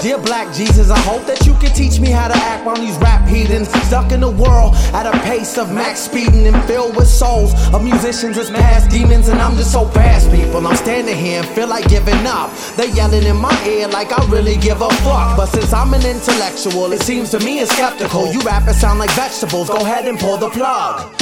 Dear Black Jesus, I hope that you can teach me how to act while these rap heathens stuck in the world at a pace of max speeding and filled with souls of musicians as past demons, and I'm just so past people. I'm standing here and feel like giving up. They yelling in my ear like I really give a fuck. But since I'm an intellectual, it seems to me it's skeptical. You rappers sound like vegetables, go ahead and pull the plug.